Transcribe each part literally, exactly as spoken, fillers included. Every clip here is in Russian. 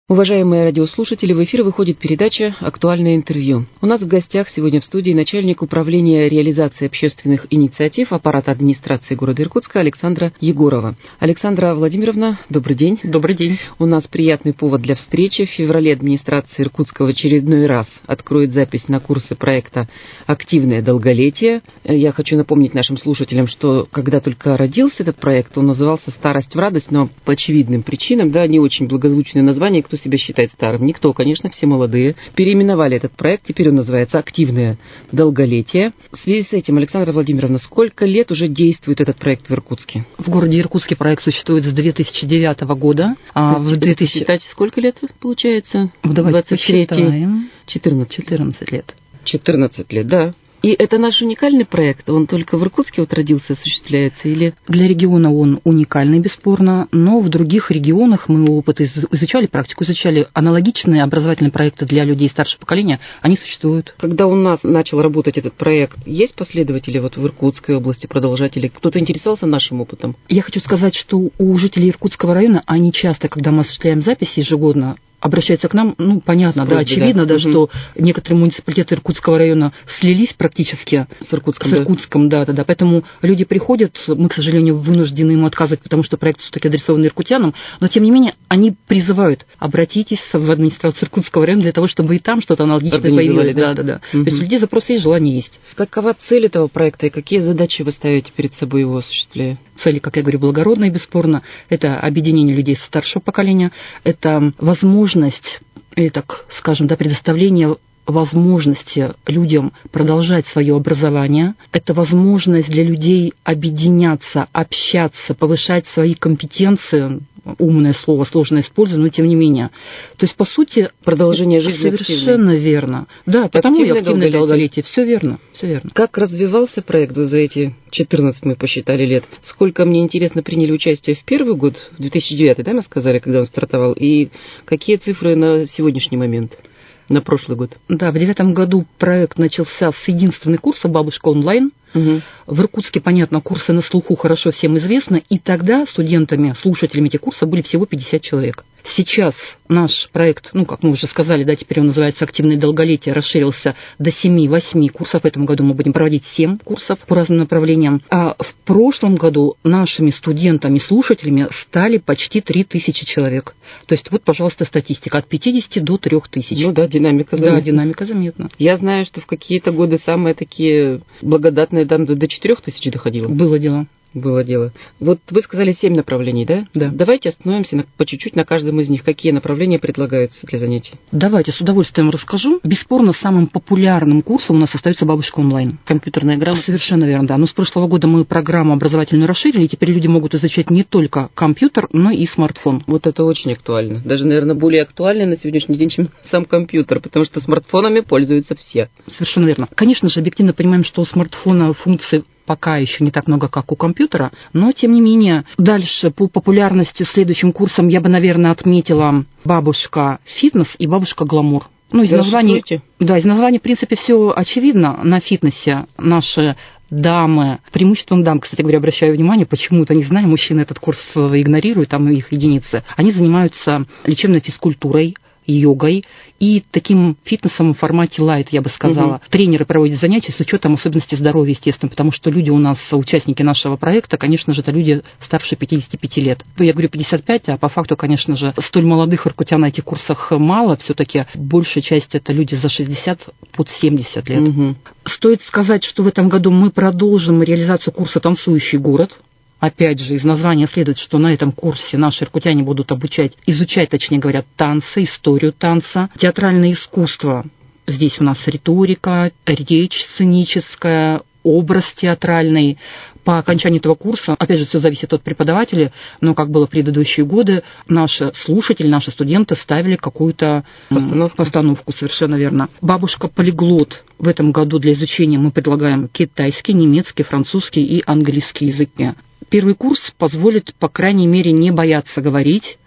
Уважаемые радиослушатели, в эфир выходит передача «Актуальное интервью». У нас в гостях сегодня в студии начальник управления реализации общественных инициатив аппарата администрации города Иркутска Александра Егорова. Александра Владимировна, добрый день. Добрый день. У нас приятный повод для встречи. В феврале администрация Иркутска в очередной раз откроет запись на курсы проекта «Активное долголетие». Я хочу напомнить нашим слушателям, что когда только родился этот проект, он назывался «Старость в радость», но по очевидным причинам, да, не очень благозвучное название, кто себя считает старым? Никто, конечно, все молодые. Переименовали этот проект, теперь он называется «Активное долголетие». В связи с этим, Александра Владимировна, сколько лет уже действует этот проект в Иркутске? В городе Иркутске проект существует с две тысячи девятого года. А в две тысячи... Считать, сколько лет получается? Давайте посчитаем. четырнадцать. четырнадцать лет. четырнадцать лет, да. И это наш уникальный проект? Он только в Иркутске вот родился, осуществляется? Или... Для региона он уникальный, бесспорно, но в других регионах мы опыт изучали, практику изучали. Аналогичные образовательные проекты для людей старшего поколения, они существуют. Когда у нас начал работать этот проект, есть последователи вот в Иркутской области, продолжатели? Кто-то интересовался нашим опытом? Я хочу сказать, что у жителей Иркутского района, они часто, когда мы осуществляем записи ежегодно, обращаются к нам, ну, понятно, да, очевидно, да, да, что некоторые муниципалитеты Иркутского района слились практически с Иркутском, с Иркутском да. да, да, да, поэтому люди приходят, мы, к сожалению, вынуждены им отказывать, потому что проект все-таки адресован иркутянам, но, тем не менее, они призывают, обратитесь в администрацию Иркутского района для того, чтобы и там что-то аналогичное появилось. Да, да, да. Угу. То есть у людей запросы есть, желание есть. Какова цель этого проекта и какие задачи вы ставите перед собой его осуществляя? Цели, как я говорю, благородные, бесспорно. Это объединение людей старшего поколения, это возможность, или так скажем, да, предоставление возможности людям продолжать свое образование. Это возможность для людей объединяться, общаться, повышать свои компетенции. Умное слово, сложно использовать, но тем не менее. То есть, по сути, продолжение жизни совершенно активной. Верно. Да, потому и активное долголетие. Все верно, все верно. Как развивался проект за эти четырнадцать, мы посчитали, лет? Сколько, мне интересно, приняли участие в первый год, в две тысячи девятый, да, мы сказали, когда он стартовал? И какие цифры на сегодняшний момент? На прошлый год. Да, в девятом году проект начался с единственного курса «Бабушка онлайн». Угу. В Иркутске, понятно, курсы на слуху хорошо всем известны, и тогда студентами, слушателями этих курсов были всего пятьдесят человек. Сейчас наш проект, ну, как мы уже сказали, да, теперь он называется «Активное долголетие», расширился до семи-восьми курсов. В этом году мы будем проводить семь курсов по разным направлениям. А в прошлом году нашими студентами, слушателями стали почти три тысячи человек. То есть вот, пожалуйста, статистика от пятидесяти до трёх тысяч. Ну да, динамика заметна. Да, динамика заметна. Я знаю, что в какие-то годы самые такие благодатные, там до четырёх тысяч доходило. Было дело. Было дело. Вот вы сказали семь направлений, да? Да. Давайте остановимся на, по чуть-чуть на каждом из них. Какие направления предлагаются для занятий? Давайте, с удовольствием расскажу. Бесспорно, самым популярным курсом у нас остается «Бабушка онлайн». Компьютерная грамота? Совершенно верно, да. Но с прошлого года мы программу образовательную расширили, и теперь люди могут изучать не только компьютер, но и смартфон. Вот это очень актуально. Даже, наверное, более актуально на сегодняшний день, чем сам компьютер, потому что смартфонами пользуются все. Совершенно верно. Конечно же, объективно понимаем, что у смартфона функции пока еще не так много, как у компьютера, но, тем не менее, дальше по популярности следующим курсом я бы, наверное, отметила «Бабушка фитнес» и «Бабушка гламур». Ну, из названий, да, из названия, в принципе, все очевидно. На фитнесе наши дамы, преимущественно дам, кстати говоря, обращаю внимание, почему-то, не знаю, мужчины этот курс игнорируют, там их единицы. Они занимаются лечебной физкультурой, йогой и таким фитнесом в формате лайт, я бы сказала. Угу. Тренеры проводят занятия с учетом особенностей здоровья, естественно, потому что люди у нас, участники нашего проекта, конечно же, это люди старше пятидесяти пяти лет. Я говорю пятьдесят пять, а по факту, конечно же, столь молодых иркутян на этих курсах мало, все-таки большая часть это люди за шестьдесят под семьдесят лет. Угу. Стоит сказать, что в этом году мы продолжим реализацию курса «Танцующий город». Опять же, из названия следует, что на этом курсе наши иркутяне будут обучать, изучать, точнее говоря, танцы, историю танца, театральное искусство. Здесь у нас риторика, речь сценическая, образ театральный. По окончании этого курса, опять же, все зависит от преподавателя, но, как было в предыдущие годы, наши слушатели, наши студенты ставили какую-то постановку, постановку совершенно верно. «Бабушка-полиглот». В этом году для изучения мы предлагаем китайский, немецкий, французский и английский языки. Первый курс позволит, по крайней мере, не бояться говорить,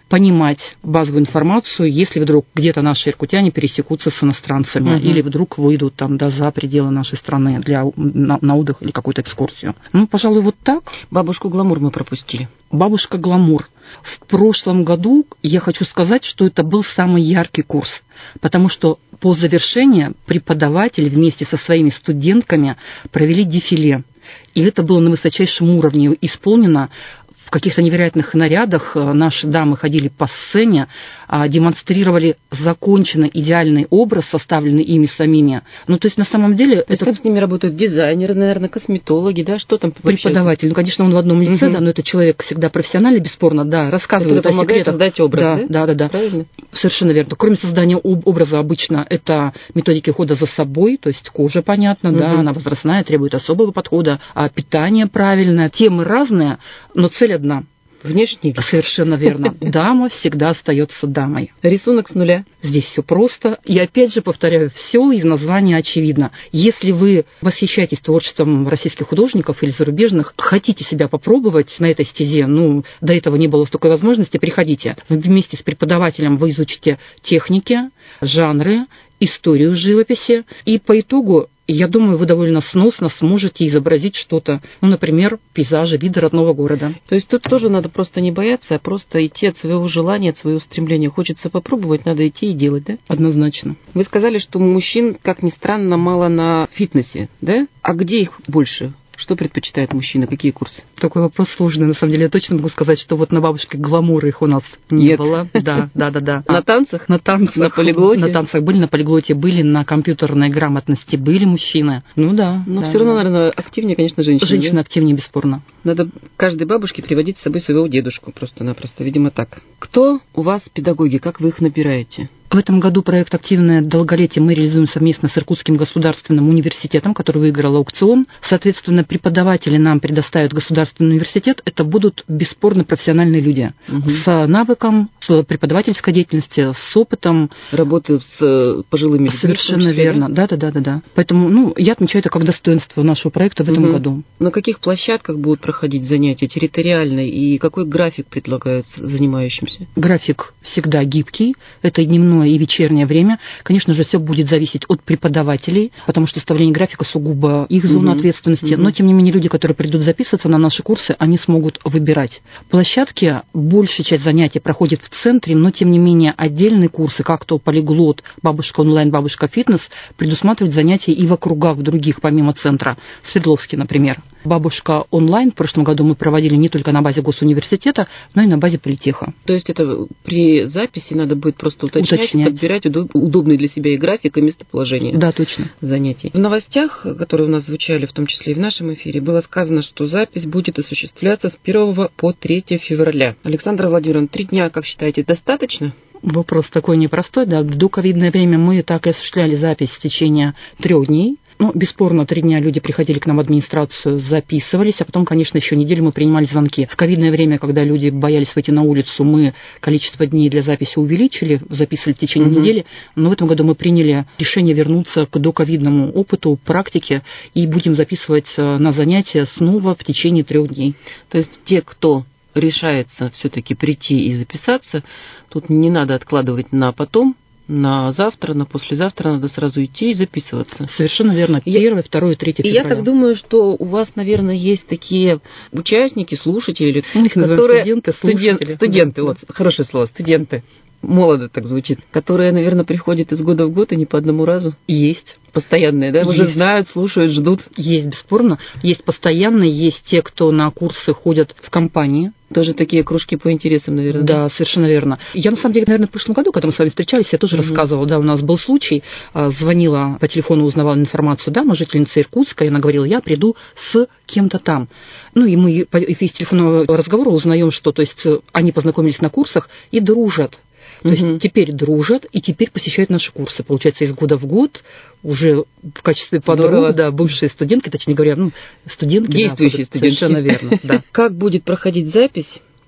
понимать базовую информацию, если вдруг где-то наши иркутяне пересекутся с иностранцами, угу. или вдруг выйдут там да, за пределы нашей страны для, на, на отдых или какую-то экскурсию. Ну, пожалуй, вот так. Бабушку Гламур мы пропустили. Бабушка Гламур. В прошлом году я хочу сказать, что это был самый яркий курс, потому что по завершении преподаватели вместе со своими студентками провели дефиле. И это было на высочайшем уровне исполнено. В каких-то невероятных нарядах наши дамы ходили по сцене, демонстрировали законченный идеальный образ, составленный ими самими. Ну, то есть, на самом деле... То это... Там с ними работают дизайнеры, наверное, косметологи, да? Что там? Преподаватель. Ну, конечно, он в одном лице, угу. да, но это человек всегда профессиональный, бесспорно, да, рассказывает о секретах. Создать образ, да? Да, да, да. Правильно? Совершенно верно. Кроме создания образа, обычно это методики ухода за собой, то есть кожа, понятно, угу. да, она возрастная, требует особого подхода, а питание правильное, темы разные, но цель одна. Внешний вид. Совершенно верно. Дама всегда остается дамой. Рисунок с нуля. Здесь все просто. И опять же повторяю, все из названия очевидно. Если вы восхищаетесь творчеством российских художников или зарубежных, хотите себя попробовать на этой стезе, ну, до этого не было столько возможности, приходите. Вместе с преподавателем вы изучите техники, жанры, историю живописи, и по итогу, я думаю, вы довольно сносно сможете изобразить что-то, ну, например, пейзажи, виды родного города. То есть тут тоже надо просто не бояться, а просто идти от своего желания, от своего стремления. Хочется попробовать, надо идти и делать, да? Однозначно. Вы сказали, что мужчин, как ни странно, мало на фитнесе, да? А где их больше? Что предпочитают мужчины? Какие курсы? Такой вопрос сложный. На самом деле, я точно могу сказать, что вот на бабушке Гламур их у нас не Нет. было. Да, да, да, да. На танцах? На танцах. На полиглоте? На танцах были, на полиглоте были, на компьютерной грамотности были мужчины. Ну да. Но да, все равно, да. наверное, активнее, конечно, женщины. Женщины да? активнее, бесспорно. Надо каждой бабушке приводить с собой своего дедушку просто-напросто. Видимо, так. Кто у вас педагоги? Как вы их набираете? В этом году проект «Активное долголетие» мы реализуем совместно с Иркутским государственным университетом, который выиграл аукцион. Соответственно, преподаватели нам предоставят государственный университет. Это будут бесспорно профессиональные люди. Угу. С навыком, с преподавательской деятельностью, с опытом. Работы с пожилыми людьми. Совершенно верно. Да, да, да, да, да. Поэтому ну, я отмечаю это как достоинство нашего проекта в этом угу. году. На каких площадках будут проходить занятия территориально и какой график предлагают занимающимся? График всегда гибкий. Это дневной и вечернее время. Конечно же, все будет зависеть от преподавателей, потому что составление графика сугубо их зона угу. ответственности. Угу. Но, тем не менее, люди, которые придут записываться на наши курсы, они смогут выбирать. Площадки, большая часть занятий проходит в центре, но, тем не менее, отдельные курсы, как то полиглот, бабушка онлайн, бабушка фитнес, предусматривают занятия и в округах других, помимо центра. Свердловский, например. Бабушка онлайн в прошлом году мы проводили не только на базе госуниверситета, но и на базе политеха. То есть это при записи надо будет просто уточнять, уточнять. подбирать удобный для себя и график, и местоположение да, точно. занятий. В новостях, которые у нас звучали, в том числе и в нашем эфире, было сказано, что запись будет осуществляться с первого по третье февраля. Александра Владимировна, три дня, как считаете, достаточно? Вопрос такой непростой, да. В доковидное время мы так и осуществляли запись в течение трех дней. Ну, бесспорно, три дня люди приходили к нам в администрацию, записывались, а потом, конечно, еще неделю мы принимали звонки. В ковидное время, когда люди боялись выйти на улицу, мы количество дней для записи увеличили, записывали в течение угу. недели, но в этом году мы приняли решение вернуться к доковидному опыту, практике, и будем записывать на занятия снова в течение трех дней. То есть те, кто решается все-таки прийти и записаться, тут не надо откладывать на потом, на завтра, на послезавтра надо сразу идти и записываться. Совершенно верно. Первое, второе, третье февраля. И я так думаю, что у вас, наверное, есть такие участники, слушатели, которые... Студенты, слушатели. Студенты, вот, хорошее слово, студенты. Молодо так звучит. Которые, наверное, приходят из года в год и не по одному разу. Есть. Постоянные, да? Уже знают, слушают, ждут. Есть, бесспорно. Есть постоянные, есть те, кто на курсы ходят в компании. Тоже такие кружки по интересам, наверное. Да, да, совершенно верно. Я, на самом деле, наверное, в прошлом году, когда мы с вами встречались, я тоже mm-hmm. рассказывала, да, у нас был случай, звонила по телефону, узнавала информацию, да, жительница Иркутска, и она говорила, я приду с кем-то там. Ну, и мы из телефонного разговора узнаем, что, то есть, они познакомились на курсах и дружат. То угу. есть теперь дружат и теперь посещают наши курсы. Получается, из года в год уже в качестве подруг, да, бывшие студентки, точнее говоря, ну, студентки. Действующие да, студентки. Совершенно верно, да. Как будет проходить запись?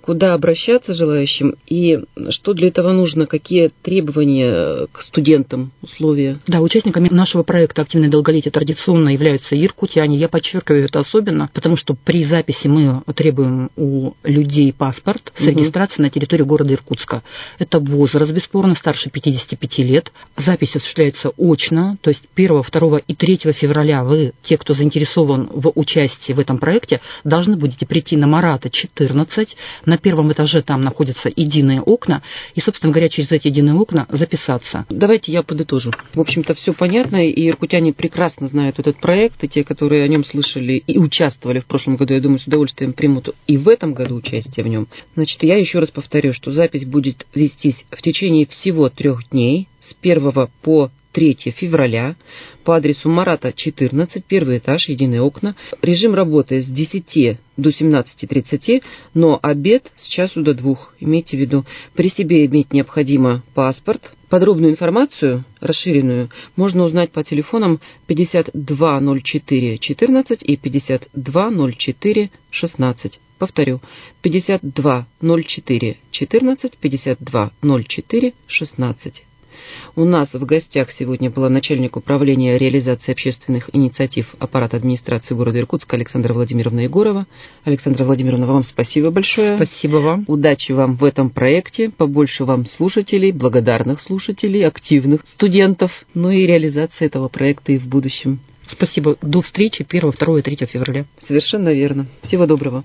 куда обращаться желающим и что для этого нужно, какие требования к студентам, условия? Да, участниками нашего проекта «Активное долголетие» традиционно являются иркутяне. Я подчеркиваю это особенно, потому что при записи мы требуем у людей паспорт с регистрацией на территории города Иркутска. Это возраст, бесспорно, старше пятидесяти пяти лет. Запись осуществляется очно, то есть первого, второго и третьего февраля вы, те, кто заинтересован в участии в этом проекте, должны будете прийти на Марата четырнадцать. На первом этаже там находятся единые окна, и, собственно говоря, через эти единые окна записаться. Давайте я подытожу. В общем-то, все понятно, и иркутяне прекрасно знают этот проект, и те, которые о нем слышали и участвовали в прошлом году, я думаю, с удовольствием примут и в этом году участие в нем. Значит, я еще раз повторю, что запись будет вестись в течение всего трех дней, с первого по третьего февраля, по адресу Марата четырнадцать, первый этаж, единые окна. Режим работы с десяти до семнадцати тридцати, но обед с часу до двух. Имейте в виду, при себе иметь необходимо паспорт. Подробную информацию, расширенную, можно узнать по телефонам пятьдесят два ноль четыре четырнадцать и пятьдесят два ноль четыре шестнадцать. Повторю, пятьдесят два ноль четыре четырнадцать, пятьдесят два ноль четыре шестнадцать. У нас в гостях сегодня была начальник управления реализации общественных инициатив аппарата администрации города Иркутска Александра Владимировна Егорова. Александра Владимировна, вам спасибо большое. Спасибо вам. Удачи вам в этом проекте, побольше вам слушателей, благодарных слушателей, активных студентов, ну и реализации этого проекта и в будущем. Спасибо. До встречи первого, второго и третьего февраля. Совершенно верно. Всего доброго.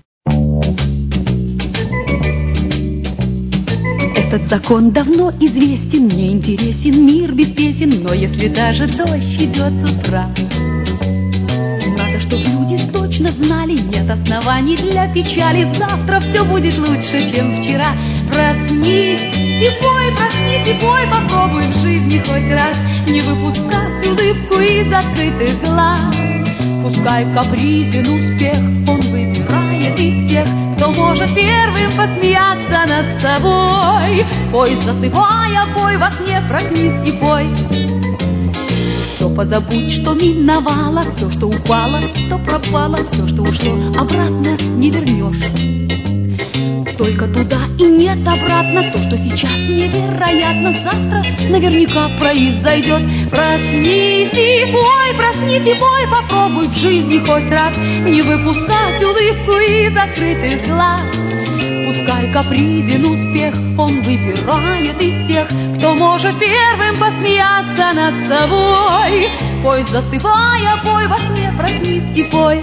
Этот закон давно известен, мне интересен мир без песен, но если даже дождь идет с утра, надо, чтоб люди точно знали, нет оснований для печали, завтра все будет лучше, чем вчера. Проснись и пой, проснись и пой, попробуй в жизни хоть раз не выпускать улыбку из открытых глаз. Пускай капризен успех, он выбирает из тех, кто может первым посмеяться над собой. Пой, засыпая, пой, во сне проснись и пой. Все позабудь, что миновало, все, что упало, что пропало, все, что ушло, обратно не вернешь. Только туда и нет обратно, то, что сейчас невероятно, завтра наверняка произойдет. Проснись и пой, проснись и пой, попробуй в жизни хоть раз не выпускать улыбку из закрытых глаз. Пускай капризен успех, он выбирает из тех, кто может первым посмеяться над собой. Пой, засыпая, пой, во сне проснись и пой.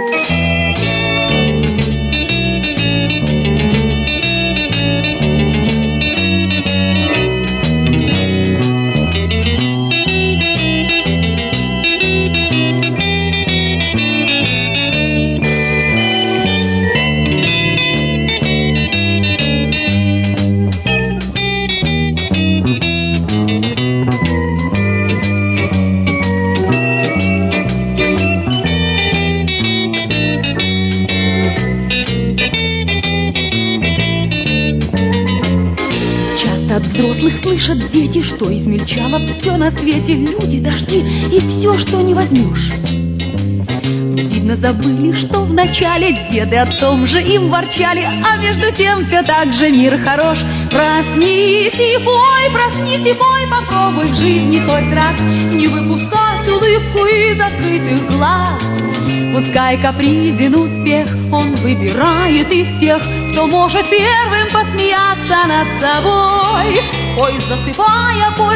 От взрослых слышат дети, что измельчало все на свете, люди, дожди и все, что не возьмешь. Видно, забыли, что вначале деды о том же им ворчали, а между тем все так же мир хорош. Проснись и пой, проснись и пой, попробуй в жизни хоть раз не выпускать улыбку из открытых глаз. Пускай капризен успех, он выбирает из тех, кто может первым посмеяться над собой. Пой, засыпая, пой,